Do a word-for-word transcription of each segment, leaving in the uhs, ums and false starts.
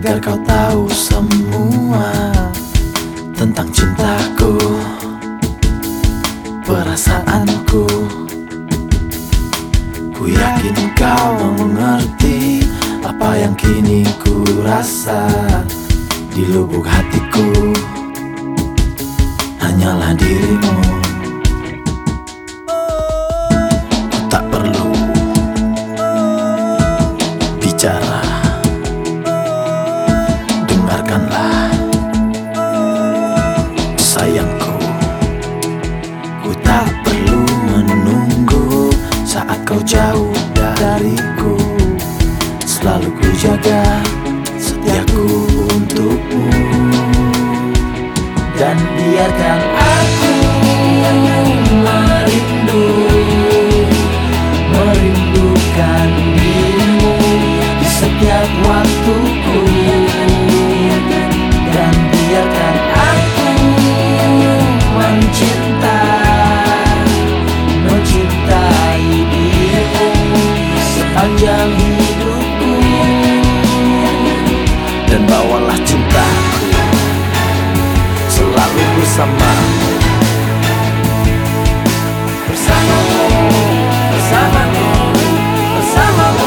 agar kau tahu semua tentang cintaku, perasaanku. Ku yakin kau mengerti apa yang kini ku rasa di lubuk hatiku. Hanyalah dirimu. Ku tak perlu bicara, dengarkanlah sayangku. Ku tak perlu menunggu saat kau jauh dariku. Selalu ku jaga setiaku untukmu. Dan biarkan aku merindu, merindukan dirimu di setiap waktuku. Dan biarkan aku mencinta, mencintai dirimu sepanjang hidupku. Dan bawalah cintaku selalu bersamamu, bersamamu, bersamamu, bersamamu.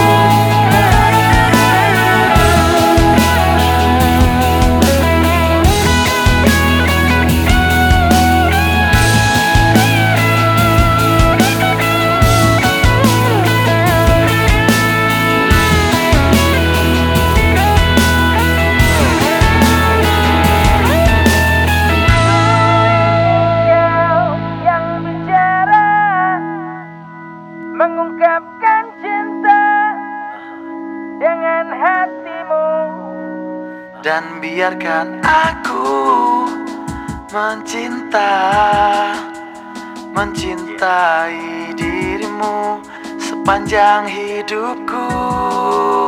Mengungkapkan cinta dengan hatimu. Dan biarkan aku mencinta, mencintai dirimu sepanjang hidupku.